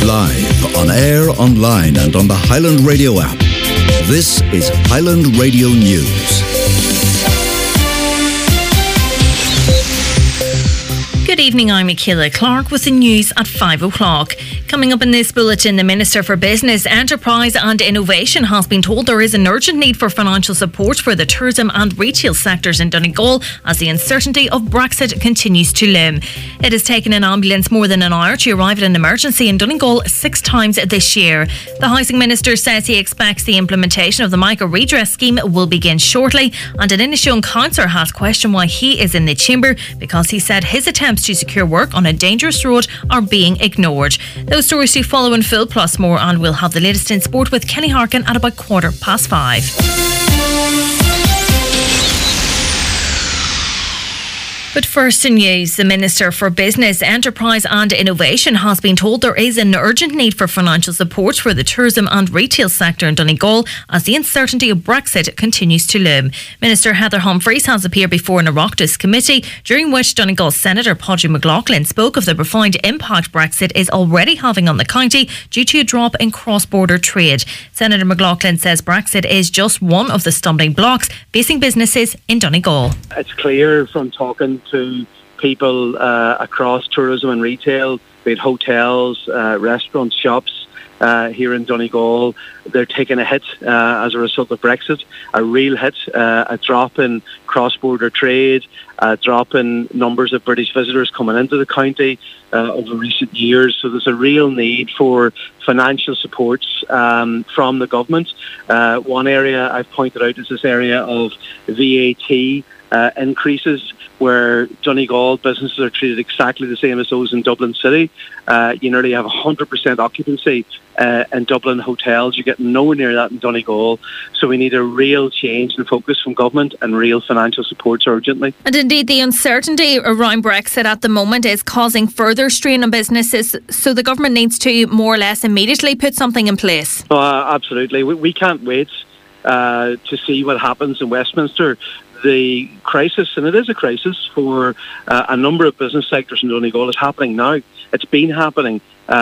Live, on air, online and on the Highland Radio app. This is Highland Radio News. Good evening, I'm Michaela Clark with the news at 5 o'clock. Coming up in this bulletin, the Minister for Business, Enterprise and Innovation has been told there is an urgent need for financial support for the tourism and retail sectors in Donegal as the uncertainty of Brexit continues to loom. It has taken an ambulance more than an hour to arrive at an emergency in Donegal 6 times this year. The Housing Minister says he expects the implementation of the Migrant Redress Scheme will begin shortly, and an Inishowen councillor has questioned why he is in the chamber because he said his attempts to secure work on a dangerous road are being ignored. Those stories to follow in full, plus more, and we'll have the latest in sport with Kenny Harkin at about 5:15. But first in news, the Minister for Business, Enterprise and Innovation has been told there is an urgent need for financial support for the tourism and retail sector in Donegal as the uncertainty of Brexit continues to loom. Minister Heather Humphreys has appeared before an Oireachtas committee, during which Donegal Senator Padraig McLaughlin spoke of the profound impact Brexit is already having on the county due to a drop in cross-border trade. Senator McLaughlin says Brexit is just one of the stumbling blocks facing businesses in Donegal. It's clear from talking to people across tourism and retail, be it hotels, restaurants, shops here in Donegal, they're taking a hit as a result of Brexit, a real hit, a drop in cross-border trade, a drop in numbers of British visitors coming into the county over recent years. So there's a real need for financial supports from the government. One area I've pointed out is this area of VAT increases, where Donegal businesses are treated exactly the same as those in Dublin City. You nearly have 100% occupancy in Dublin hotels. You get nowhere near that in Donegal. So we need a real change in focus from government and real financial supports urgently. And indeed, the uncertainty around Brexit at the moment is causing further strain on businesses. So the government needs to more or less immediately put something in place. Absolutely. We can't wait to see what happens in Westminster. The crisis, and it is a crisis for a number of business sectors in Donegal, is happening now. It's been happening,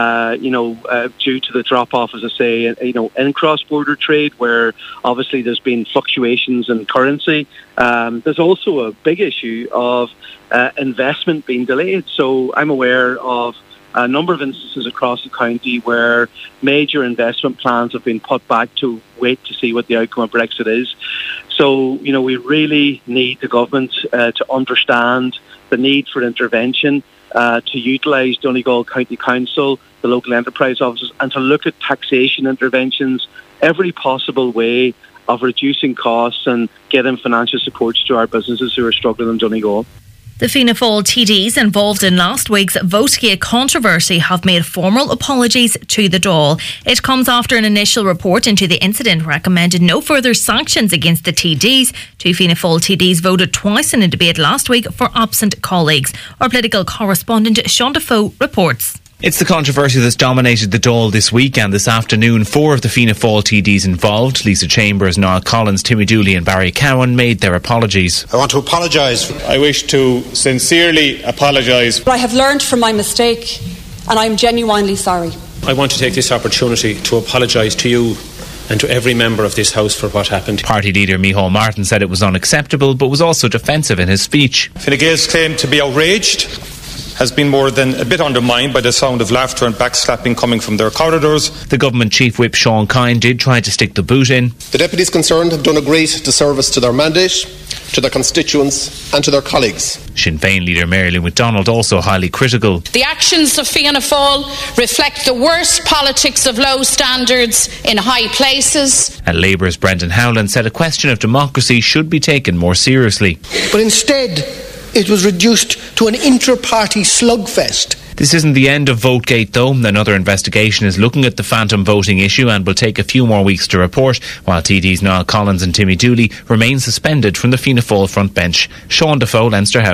due to the drop-off, as I say, in cross-border trade, where obviously there's been fluctuations in currency. There's also a big issue of investment being delayed. So I'm aware of a number of instances across the county where major investment plans have been put back to wait to see what the outcome of Brexit is. So, we really need the government to understand the need for intervention, to utilise Donegal County Council, the local enterprise offices, and to look at taxation interventions, every possible way of reducing costs and getting financial supports to our businesses who are struggling in Donegal. The Fianna Fáil TDs involved in last week's VoteGate controversy have made formal apologies to the Dáil. It comes after an initial report into the incident recommended no further sanctions against the TDs. 2 Fianna Fáil TDs voted twice in a debate last week for absent colleagues. Our political correspondent Sean Defoe reports. It's the controversy that's dominated the Dáil this week, and this afternoon 4 of the Fianna Fáil TDs involved, Lisa Chambers, Niall Collins, Timmy Dooley and Barry Cowan, made their apologies. I want to apologise. I wish to sincerely apologise. I have learned from my mistake and I'm genuinely sorry. I want to take this opportunity to apologise to you and to every member of this House for what happened. Party leader Micheál Martin said it was unacceptable, but was also defensive in his speech. Fine Gael's claim to be outraged has been more than a bit undermined by the sound of laughter and backslapping coming from their corridors. The government chief whip Sean Kine did try to stick the boot in. The deputies concerned have done a great disservice to their mandate, to their constituents and to their colleagues. Sinn Féin leader Mary-Lou McDonald also highly critical. The actions of Fianna Fáil reflect the worst politics of low standards in high places. And Labour's Brendan Howland said a question of democracy should be taken more seriously. But instead, it was reduced to an inter-party slugfest. This isn't the end of VoteGate though. Another investigation is looking at the phantom voting issue and will take a few more weeks to report, while TDs Niall Collins and Timmy Dooley remain suspended from the Fianna Fáil front bench. Sean Defoe, Leinster House.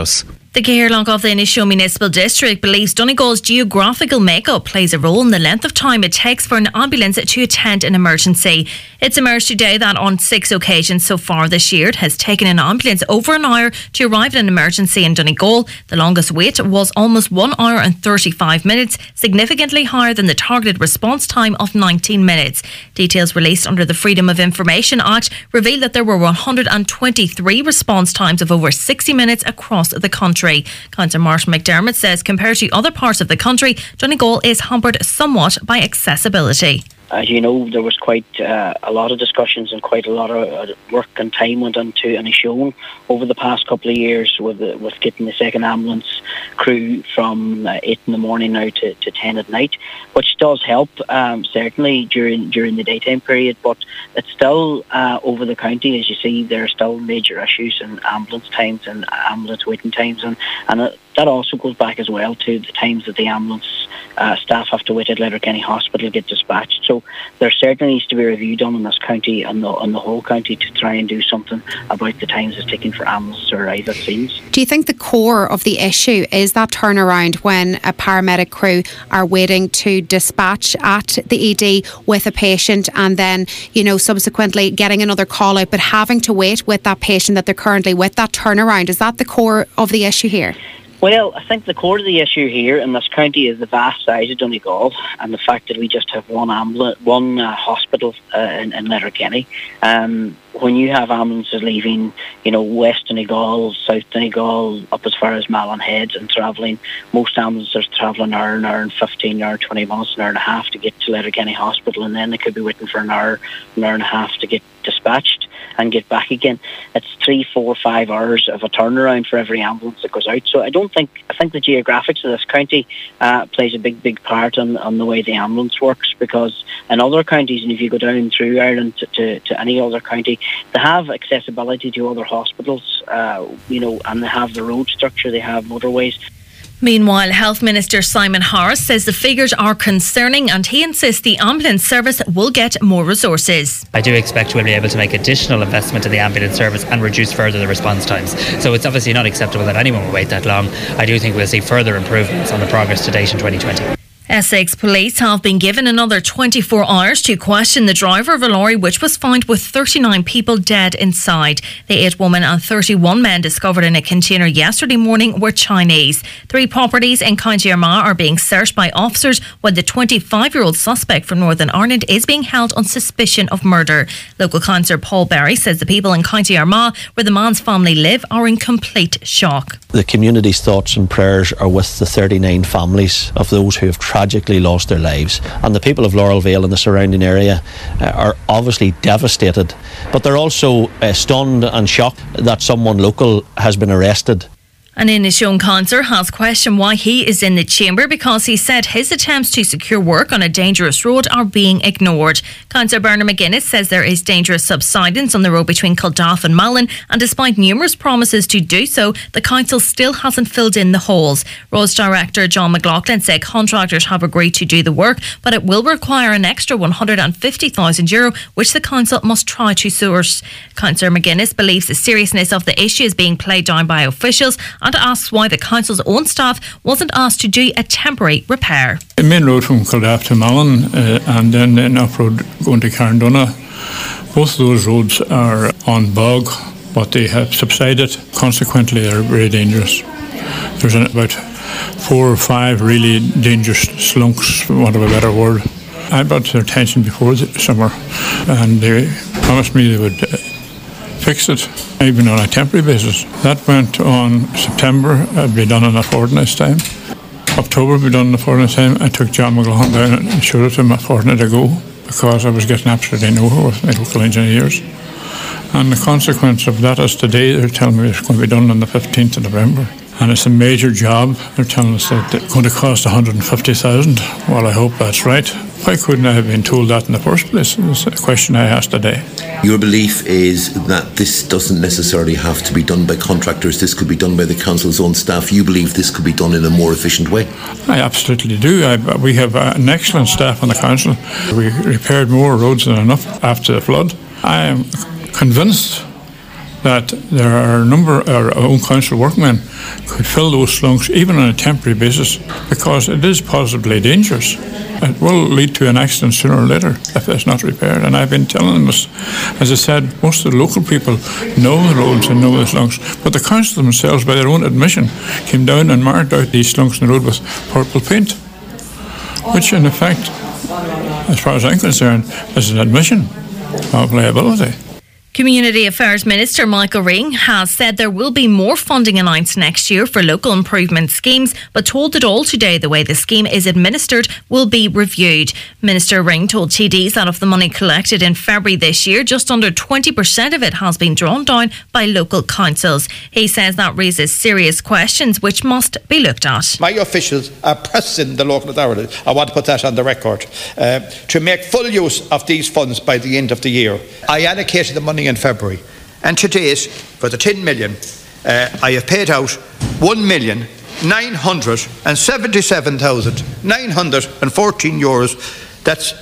The Gairloch of the Inisho Municipal District believes Donegal's geographical makeup plays a role in the length of time it takes for an ambulance to attend an emergency. It's emerged today that on 6 occasions so far this year, it has taken an ambulance over an hour to arrive at an emergency in Donegal. The longest wait was almost 1 hour and 35 minutes, significantly higher than the targeted response time of 19 minutes. Details released under the Freedom of Information Act reveal that there were 123 response times of over 60 minutes across the country. Councillor Martin McDermott says compared to other parts of the country, Donegal is hampered somewhat by accessibility. As you know, there was quite a lot of discussions and quite a lot of work and time went into Inishowen over the past couple of years with getting the second ambulance crew from 8 in the morning now to 10 at night, which does help certainly during the daytime period, but it's still over the county, as you see, there are still major issues in ambulance times and ambulance waiting times, and that also goes back as well to the times that the ambulance staff have to wait at Letterkenny Hospital to get dispatched. So there certainly needs to be a review done in this county and the whole county to try and do something about the times it's taking for ambulances to arrive at scenes. Do you think the core of the issue is that turnaround when a paramedic crew are waiting to dispatch at the ED with a patient and then, subsequently getting another call out but having to wait with that patient that they're currently with, that turnaround? Is that the core of the issue here? Well, I think the core of the issue here in this county is the vast size of Donegal and the fact that we just have one hospital in Letterkenny. When you have ambulances leaving, West Donegal, South Donegal, up as far as Malin Heads and travelling, most ambulances travel an hour and 15, an hour and 20 minutes, an hour and a half to get to Letterkenny Hospital, and then they could be waiting for an hour and a half to get dispatched and get back again. It's 3, 4, 5 hours of a turnaround for every ambulance that goes out. So I think the geographics of this county plays a big part on the way the ambulance works, because in other counties, and if you go down through Ireland to any other county, they have accessibility to other hospitals, and they have the road structure, they have motorways. Meanwhile, Health Minister Simon Harris says the figures are concerning and he insists the ambulance service will get more resources. I do expect we'll be able to make additional investment in the ambulance service and reduce further the response times. So it's obviously not acceptable that anyone will wait that long. I do think we'll see further improvements on the progress to date in 2020. Essex Police have been given another 24 hours to question the driver of a lorry which was found with 39 people dead inside. The 8 women and 31 men discovered in a container yesterday morning were Chinese. 3 properties in County Armagh are being searched by officers, while the 25-year-old suspect from Northern Ireland is being held on suspicion of murder. Local councillor Paul Berry says the people in County Armagh, where the man's family live, are in complete shock. The community's thoughts and prayers are with the 39 families of those who have tragically lost their lives, and the people of Laurel Vale and the surrounding area are obviously devastated, but they're also stunned and shocked that someone local has been arrested. An Inishowen councillor has questioned why he is in the chamber, because he said his attempts to secure work on a dangerous road are being ignored. Councillor Bernard McGuinness says there is dangerous subsidence on the road between Kildare and Malin, and despite numerous promises to do so, the council still hasn't filled in the holes. Roads Director John McLaughlin said contractors have agreed to do the work, but it will require an extra €150,000, which the council must try to source. Councillor McGuinness believes the seriousness of the issue is being played down by officials, and asks why the council's own staff wasn't asked to do a temporary repair. The main road from Kildare to Malin and then the up road going to Carndonagh, both of those roads are on bog, but they have subsided. Consequently, they're very dangerous. There's about 4 or 5 really dangerous slunks, for want of a better word. I brought to their attention before the summer, and they promised me they would fix it, even on a temporary basis. That went on September. It'd be done in a fortnight's time. October would be done in a fortnight's time. I took John McLaughlin down and showed it to him a fortnight ago, because I was getting absolutely nowhere with my local engineers. And the consequence of that is today they're telling me it's going to be done on the 15th of November. And it's a major job. They're telling us that it's going to cost $150,000. Well, I hope that's right. Why couldn't I have been told that in the first place? It's a question I asked today. Your belief is that this doesn't necessarily have to be done by contractors. This could be done by the council's own staff. You believe this could be done in a more efficient way? I absolutely do. We have an excellent staff on the council. We repaired more roads than enough after the flood. I am convinced that there are a number of our own council workmen could fill those slunks even on a temporary basis, because it is possibly dangerous. It will lead to an accident sooner or later if it's not repaired. And I've been telling them this. As I said, most of the local people know the roads and know the slunks, but the council themselves, by their own admission, came down and marked out these slunks in the road with purple paint, which in effect, as far as I'm concerned, is an admission of liability. Community Affairs Minister Michael Ring has said there will be more funding announced next year for local improvement schemes, but told that all today the way the scheme is administered will be reviewed. Minister Ring told TDs that of the money collected in February this year, just under 20% of it has been drawn down by local councils. He says that raises serious questions which must be looked at. My officials are pressing the local authorities, I want to put that on the record, to make full use of these funds by the end of the year. I allocated the money in February, and to date, for the 10 million, I have paid out 1,977,914 euros. That's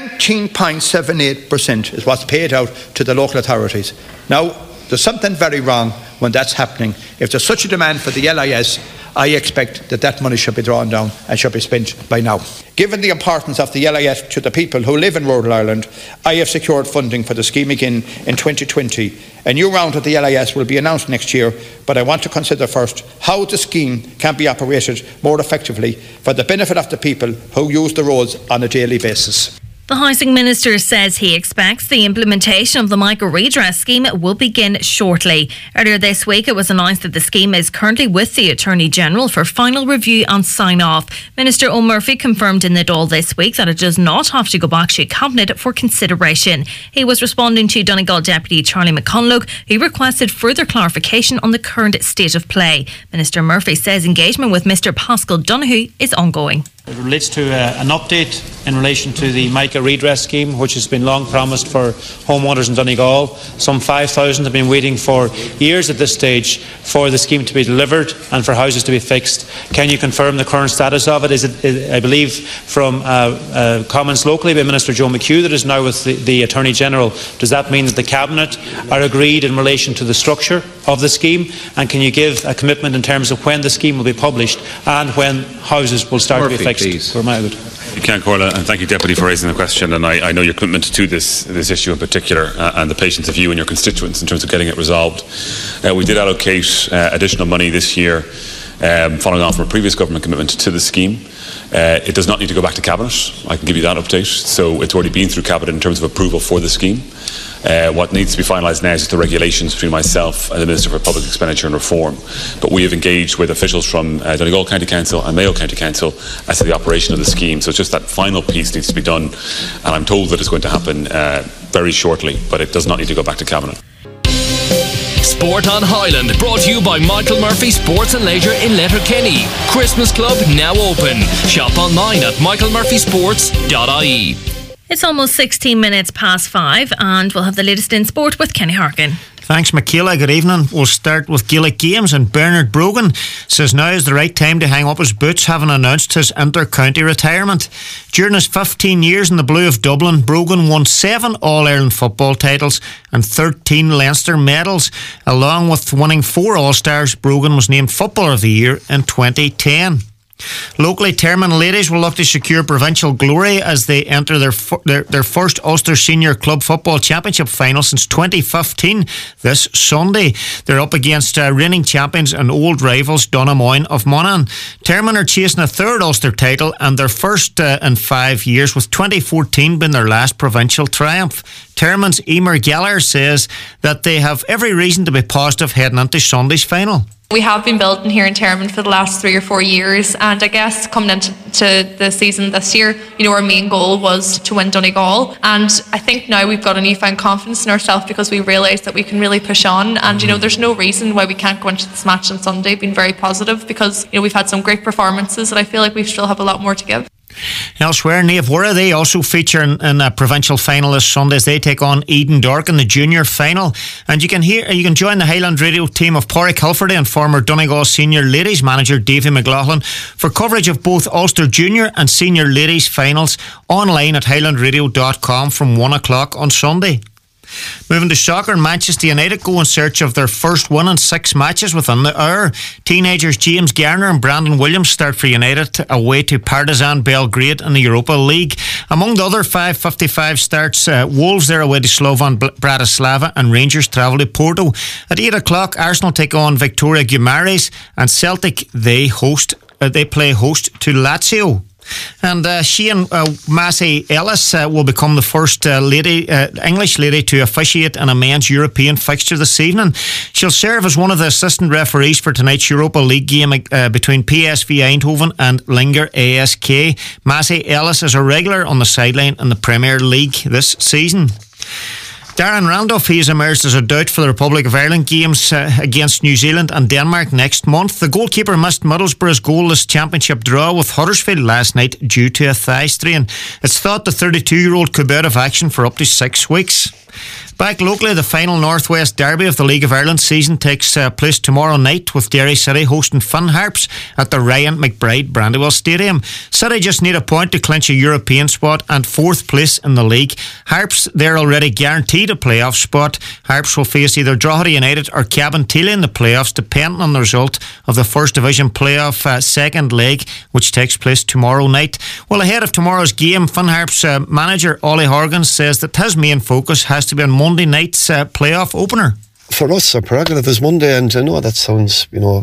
19.78% is what's paid out to the local authorities. Now, there's something very wrong when that's happening. If there's such a demand for the LIS, I expect that money should be drawn down and should be spent by now. Given the importance of the LIS to the people who live in rural Ireland, I have secured funding for the scheme again in 2020. A new round of the LIS will be announced next year, but I want to consider first how the scheme can be operated more effectively for the benefit of the people who use the roads on a daily basis. The Housing Minister says he expects the implementation of the Michael Redress scheme will begin shortly. Earlier this week, it was announced that the scheme is currently with the Attorney General for final review and sign-off. Minister O'Murphy confirmed in the Dáil this week that it does not have to go back to Cabinet for consideration. He was responding to Donegal Deputy Charlie McConlogue, who requested further clarification on the current state of play. Minister Murphy says engagement with Mr Pascal Donoghue is ongoing. It relates to an update in relation to the Michael Redress scheme, which has been long promised for homeowners in Donegal. Some 5,000 have been waiting for years at this stage for the scheme to be delivered and for houses to be fixed. Can you confirm the current status of it? I believe from comments locally by Minister Joe McHugh that is now with the Attorney General. Does that mean that the Cabinet are agreed in relation to the structure of the scheme? And can you give a commitment in terms of when the scheme will be published and when houses will start to be fixed? Please. You can, Corla, and thank you, Deputy, for raising the question. And I know your commitment to this issue in particular and the patience of you and your constituents in terms of getting it resolved. We did allocate additional money this year following on from a previous government commitment to the scheme. It does not need to go back to Cabinet. I can give you that update. So it's already been through Cabinet in terms of approval for the scheme. What needs to be finalised now is the regulations between myself and the Minister for Public Expenditure and Reform. But we have engaged with officials from Donegal County Council and Mayo County Council as to the operation of the scheme. So it's just that final piece needs to be done, and I'm told that it's going to happen very shortly, but it does not need to go back to Cabinet. Sport on Highland, brought to you by Michael Murphy Sports and Leisure in Letterkenny. Christmas Club now open. Shop online at michaelmurphysports.ie. It's almost 16 minutes past 5 and we'll have the latest in sport with Kenny Harkin. Thanks, Michaela. Good evening. We'll start with Gaelic Games, and Bernard Brogan says now is the right time to hang up his boots, having announced his inter-county retirement. During his 15 years in the Blue of Dublin, Brogan won 7 All-Ireland football titles and 13 Leinster medals. Along with winning 4 All-Stars, Brogan was named Footballer of the Year in 2010. Locally, Termon ladies will look to secure provincial glory as they enter their first Ulster Senior Club Football Championship final since 2015 this Sunday. They're up against reigning champions and old rivals Donamoyne of Monaghan. Termon are chasing a third Ulster title and their first in 5 years, with 2014 being their last provincial triumph. Termon's Emer Geller says that they have every reason to be positive heading into Sunday's final. We have been building here in Termon for the last 3 or 4 years, and I guess coming into the season this year, our main goal was to win Donegal, and I think now we've got a newfound confidence in ourselves because we realise that we can really push on, and there's no reason why we can't go into this match on Sunday being very positive, because we've had some great performances and I feel like we still have a lot more to give. Elsewhere, Naomh they also feature in a provincial final this Sunday as they take on Eden Dork in the junior final. And you can join the Highland Radio team of Pádraig Hilferty and former Donegal senior ladies manager Davy McLaughlin for coverage of both Ulster junior and senior ladies finals online at highlandradio.com from 1 o'clock on Sunday. Moving to soccer, Manchester United go in search of their first win in 6 matches within the hour. Teenagers James Garner and Brandon Williams start for United away to Partizan Belgrade in the Europa League. Among the other 5:55 starts, Wolves they're away to Slovan Bratislava and Rangers travel to Porto. At 8 o'clock, Arsenal take on Victoria Guimarães and Celtic they play host to Lazio. And Shane Massey Ellis will become the first English lady to officiate in a men's European fixture this evening. She'll serve as one of the assistant referees for tonight's Europa League game between PSV Eindhoven and Linger ASK. Massey Ellis is a regular on the sideline in the Premier League this season. Darren Randolph, he has emerged as a doubt for the Republic of Ireland games against New Zealand and Denmark next month. The goalkeeper missed Middlesbrough's goalless championship draw with Huddersfield last night due to a thigh strain. It's thought the 32-year-old could be out of action for up to 6 weeks. Back locally, the final Northwest Derby of the League of Ireland season takes place tomorrow night with Derry City hosting Finn Harps at the Ryan McBride Brandywell Stadium. City just need a point to clinch a European spot and 4th place in the league. Harps, they're already guaranteed a playoff spot. Harps will face either Drogheda United or Cabinteely in the playoffs, depending on the result of the First Division playoff second leg, which takes place tomorrow night. Well, ahead of tomorrow's game, Finn Harps manager Ollie Horgan says that his main focus has to be on Monday night's playoff opener. For us, our prerogative is Monday, and I know that sounds,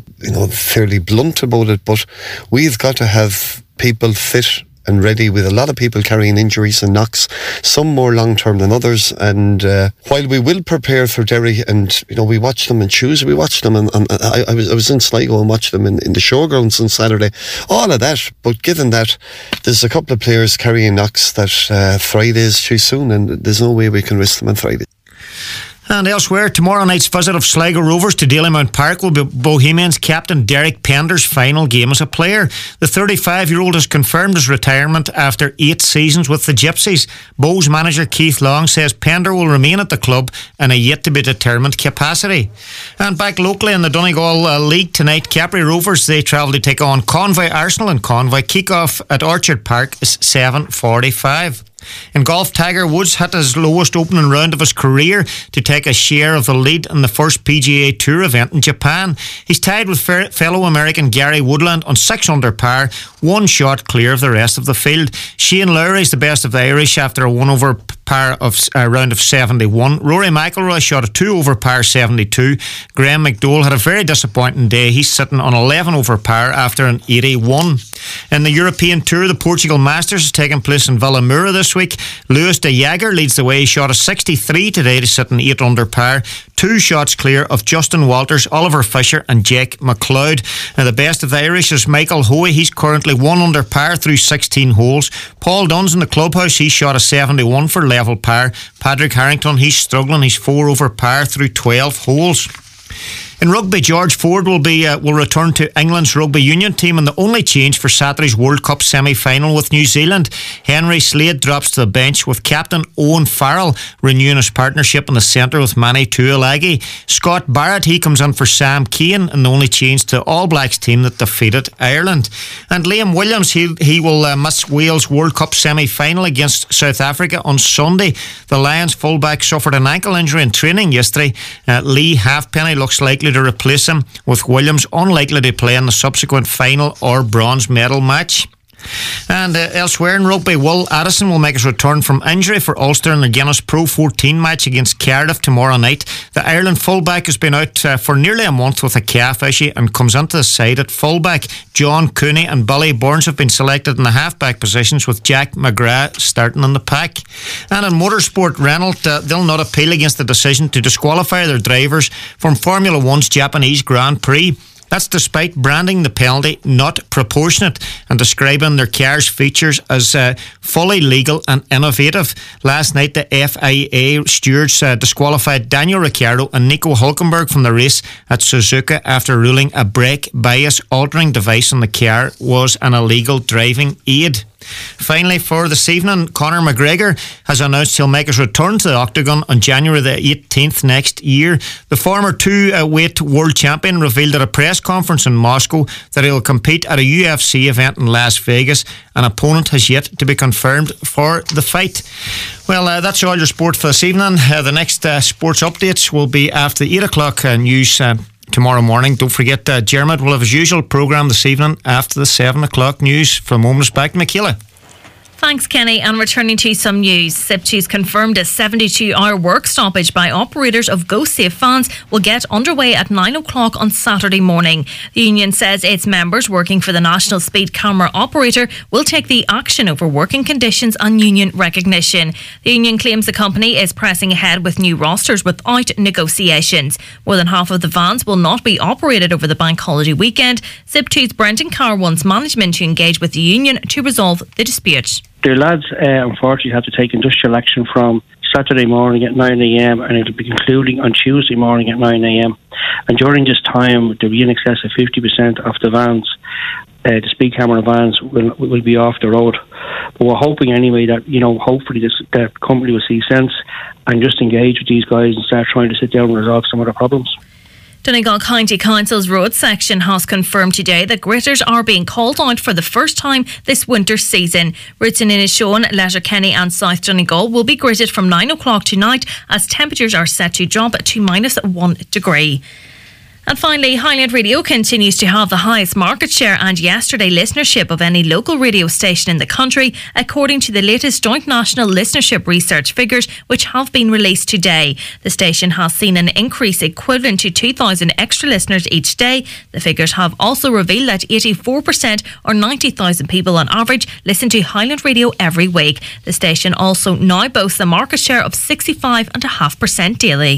fairly blunt about it, but we've got to have people fit and ready, with a lot of people carrying injuries and knocks, some more long-term than others. And while we will prepare for Derry, and we watch them on Tuesday, we watch them, and I was in Sligo and watched them in the showgrounds on Saturday, all of that. But given that there's a couple of players carrying knocks that Friday's too soon, and there's no way we can risk them on Friday. And elsewhere, tomorrow night's visit of Sligo Rovers to Dalymount Park will be Bohemians captain Derek Pender's final game as a player. The 35-year-old has confirmed his retirement after 8 seasons with the Gypsies. Bows manager Keith Long says Pender will remain at the club in a yet-to-be-determined capacity. And back locally in the Donegal League tonight, Capri Rovers, they travel to take on Convoy Arsenal in Convoy. Kick-off at Orchard Park is 7:45. In golf, Tiger Woods hit his lowest opening round of his career to take a share of the lead in the first PGA Tour event in Japan. He's tied with fellow American Gary Woodland on 6 under par, 1 shot clear of the rest of the field. Shane Lowry is the best of the Irish after a 1 over par of round of 71. Rory McIlroy shot a 2 over par 72. Graham McDowell had a very disappointing day. He's sitting on 11 over par after an 81. In the European Tour, the Portugal Masters is taking place in Villamoura this week. Lewis de Jager leads the way. He shot a 63 today to sit in 8 under par, 2 shots clear of Justin Walters, Oliver Fisher and Jake McLeod. Now the best of the Irish is Michael Hoey. He's currently 1 under par through 16 holes. Paul Dunn's in the clubhouse. He shot a 71 for level par. Patrick Harrington, he's struggling. He's 4 over par through 12 holes. In rugby, George Ford will return to England's rugby union team, and the only change for Saturday's World Cup semi-final with New Zealand. Henry Slade drops to the bench with captain Owen Farrell renewing his partnership in the centre with Manny Tuilagi. Scott Barrett, he comes in for Sam Cane, and the only change to All Blacks team that defeated Ireland. And Liam Williams, he will miss Wales World Cup semi-final against South Africa on Sunday. The Lions fullback suffered an ankle injury in training yesterday. Lee Halfpenny looks likely to replace him, with Williams unlikely to play in the subsequent final or bronze medal match. And elsewhere in rugby, Will Addison will make his return from injury for Ulster in the Guinness Pro 14 match against Cardiff tomorrow night. The Ireland fullback has been out for nearly a month with a calf issue and comes into the side at fullback. John Cooney and Billy Burns have been selected in the halfback positions, with Jack McGrath starting in the pack. And in motorsport, Renault, they'll not appeal against the decision to disqualify their drivers from Formula One's Japanese Grand Prix. That's despite branding the penalty not proportionate and describing their car's features as fully legal and innovative. Last night, the FIA stewards disqualified Daniel Ricciardo and Nico Hülkenberg from the race at Suzuka after ruling a brake bias altering device in the car was an illegal driving aid. Finally, for this evening, Conor McGregor has announced he'll make his return to the octagon on January the 18th next year. The former two-weight world champion revealed at a press conference in Moscow that he'll compete at a UFC event in Las Vegas. An opponent has yet to be confirmed for the fight. Well, that's all your sport for this evening. The next sports updates will be after the 8 o'clock news tomorrow morning. Don't forget Jermid will have his usual programme this evening after the 7 o'clock news. For moments back to Michaela. Thanks, Kenny. And returning to some news, SIPTU's confirmed a 72-hour work stoppage by operators of GoSafe vans will get underway at 9 o'clock on Saturday morning. The union says its members working for the National Speed Camera Operator will take the action over working conditions and union recognition. The union claims the company is pressing ahead with new rosters without negotiations. More than half of the vans will not be operated over the bank holiday weekend. SIPTU's Brendan Carr wants management to engage with the union to resolve the dispute. The lads unfortunately have to take industrial action from Saturday morning at 9 a.m. and it'll be concluding on Tuesday morning at 9 a.m. And during this time, there'll be in excess of 50% of the vans, the speed camera vans, will be off the road. But we're hoping anyway that, hopefully the company will see sense and just engage with these guys and start trying to sit down and resolve some of the problems. Donegal County Council's road section has confirmed today that gritters are being called out for the first time this winter season. Routes in Inishowen, Letterkenny and South Donegal will be gritted from 9 o'clock tonight as temperatures are set to drop to -1 degree. And finally, Highland Radio continues to have the highest market share and yesterday listenership of any local radio station in the country, according to the latest joint national listenership research figures, which have been released today. The station has seen an increase equivalent to 2,000 extra listeners each day. The figures have also revealed that 84% or 90,000 people on average listen to Highland Radio every week. The station also now boasts a market share of 65.5% daily.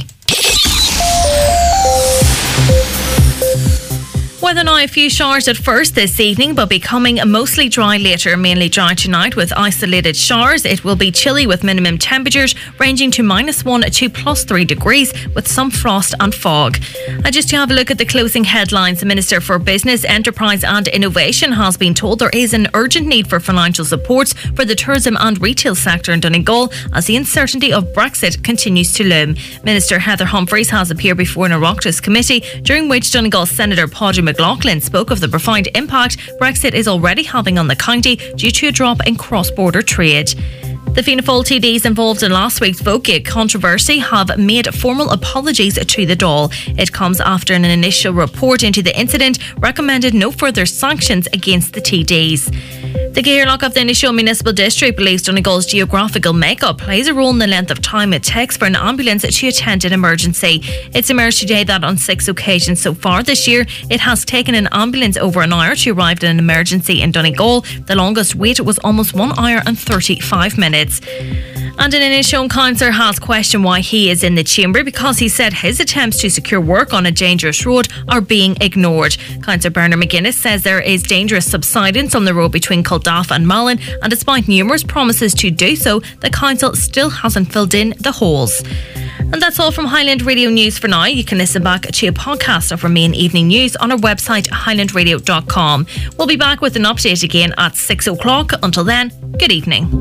Weather now, a few showers at first this evening, but becoming mostly dry later. Mainly dry tonight with isolated showers. It will be chilly with minimum temperatures ranging to -1 to +3 degrees with some frost and fog. And just to have a look at the closing headlines, the Minister for Business, Enterprise and Innovation has been told there is an urgent need for financial supports for the tourism and retail sector in Donegal as the uncertainty of Brexit continues to loom. Minister Heather Humphreys has appeared before an Oireachtas committee, during which Donegal Senator Padraig McLaughlin spoke of the profound impact Brexit is already having on the county due to a drop in cross-border trade. The Fianna Fáil TDs involved in last week's VoteGate controversy have made formal apologies to the Dáil. It comes after an initial report into the incident recommended no further sanctions against the TDs. The Gairloch of the Inishowen Municipal District believes Donegal's geographical makeup plays a role in the length of time it takes for an ambulance to attend an emergency. It's emerged today that on 6 occasions so far this year, it has taken an ambulance over an hour to arrive at an emergency in Donegal. The longest wait was almost 1 hour and 35 minutes. And an Inishowen councillor has questioned why he is in the chamber because he said his attempts to secure work on a dangerous road are being ignored. Councillor Bernard McGuinness says there is dangerous subsidence on the road between Culdaff and Malin, and despite numerous promises to do so, the council still hasn't filled in the holes. And that's all from Highland Radio News for now. You can listen back to a podcast of our main evening news on our website highlandradio.com. We'll be back with an update again at 6 o'clock. Until then, good evening.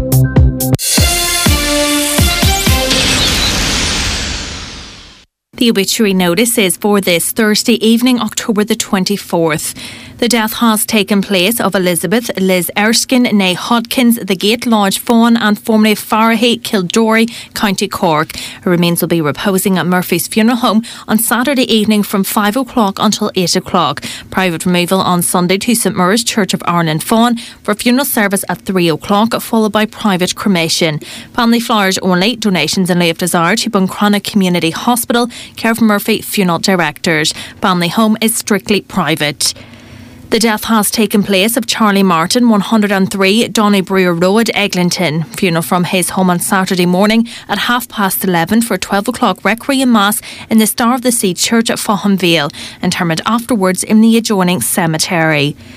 The obituary notice is for this Thursday evening, October the 24th. The death has taken place of Elizabeth Liz Erskine, née Hodkins, the Gate Lodge, Fawn and formerly Farahay, Kildorrery, County Cork. Her remains will be reposing at Murphy's Funeral Home on Saturday evening from 5 o'clock until 8 o'clock. Private removal on Sunday to St Murray's Church of Arn Fawn for funeral service at 3 o'clock, followed by private cremation. Family flowers only. Donations in lieu of desire to Buncrana Community Hospital, care of Murphy Funeral Directors. Family home is strictly private. The death has taken place of Charlie Martin, 103 Donnybrewer Road, Eglinton. Funeral from his home on Saturday morning at 11:30 for 12 o'clock Requiem Mass in the Star of the Sea Church at Faugham Vale. Interment afterwards in the adjoining cemetery.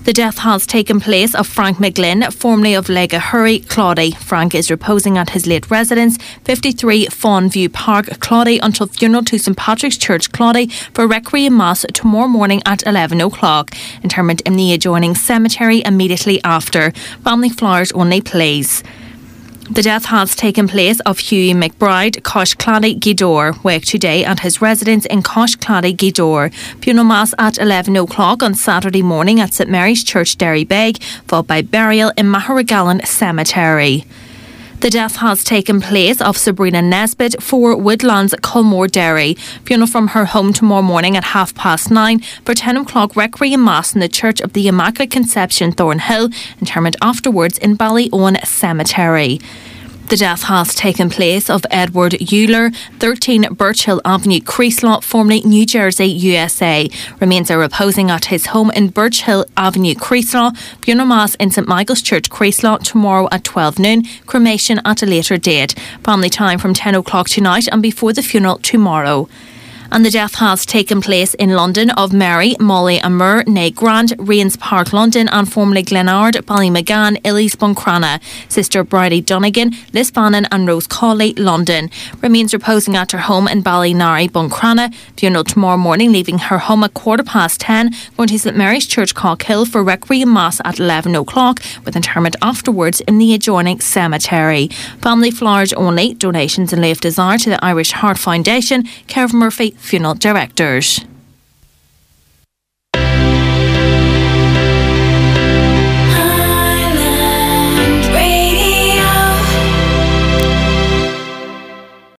The death has taken place of Frank McGlynn, formerly of Legahurry, Claudy. Frank is reposing at his late residence, 53 Fawn View Park, Claudy, until funeral to St Patrick's Church, Claudy, for Requiem Mass tomorrow morning at 11 o'clock. Interment in the adjoining cemetery immediately after. Family flowers only, please. The death has taken place of Hughie McBride, Coshclady, Gweedore. Wake today at his residence in Coshclady, Gweedore. Funeral Mass at 11 o'clock on Saturday morning at St Mary's Church, Derrybeg, followed by burial in Maharegallen Cemetery. The death has taken place of Sabrina Nesbitt, 4 Woodlands, Culmore, Derry. Funeral from her home tomorrow morning at 9:30 for 10 o'clock Requiem Mass in the Church of the Immaculate Conception, Thornhill. Interment afterwards in Ballyowen Cemetery. The death has taken place of Edward Euler, 13 Birchill Avenue, Creeslaw, formerly New Jersey, USA. Remains are reposing at his home in Birchill Avenue, Creeslaw. Funeral Mass in St Michael's Church, Creeslaw, tomorrow at 12 noon. Cremation at a later date. Family time from 10 o'clock tonight and before the funeral tomorrow. And the death has taken place in London of Mary, Molly Amur, née Grant, Rains Park, London, and formerly Glenard, Ballymaggan, Illies, Buncrana. Sister Bridie Donegan, Liz Bannon, and Rose Cawley, London. Remains reposing at her home in Ballynarry, Buncrana. Funeral tomorrow morning, leaving her home at 10:15, going to St Mary's Church, Cockhill, for Requiem Mass at 11 o'clock, with interment afterwards in the adjoining cemetery. Family flowers only. Donations and Leif Desire to the Irish Heart Foundation. Kev Murphy, Funeral Directors.